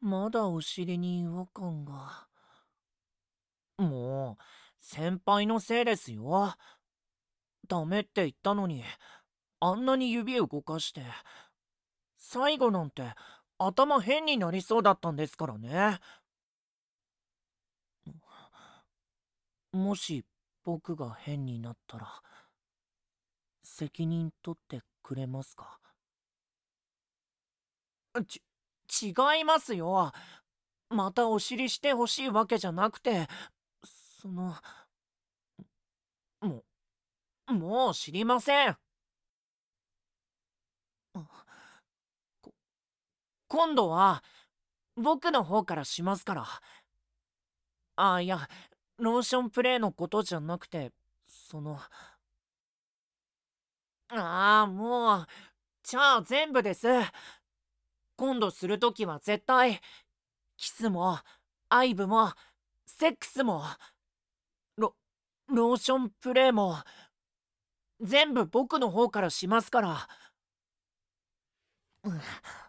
まだお尻に違和感が。もう、先輩のせいですよ。ダメって言ったのに、あんなに指動かして。最後なんて、頭変になりそうだったんですからね。もし、僕が変になったら、責任取ってくれますか？違いますよ。またお尻してほしいわけじゃなくて、その、ももう知りません。こ今度は、僕の方からしますから。いや、ローションプレイのことじゃなくて、もう、じゃあ全部です。今度するときは絶対、キスも、アイブも、セックスも、ロ、ローションプレイも、全部僕の方からしますから。うん、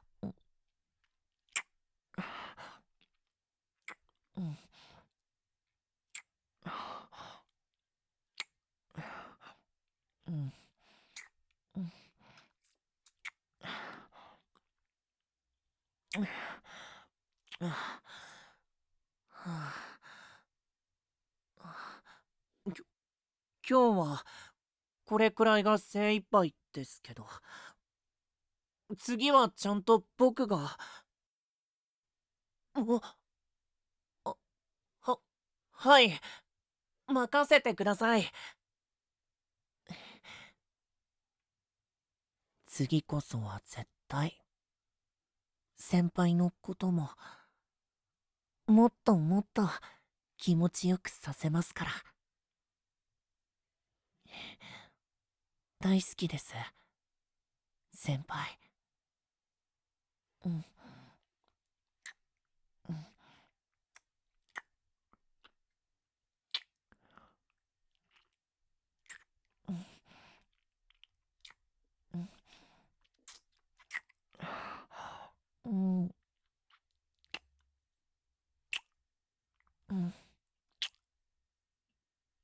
うん、うん、うん、うん、はあ、今日はこれくらいが精一杯ですけど、次はちゃんと僕が。あ、あは、はい、任せてください。次こそは絶対、先輩のことも、もっともっと気持ちよくさせますから。大好きです、先輩。うん。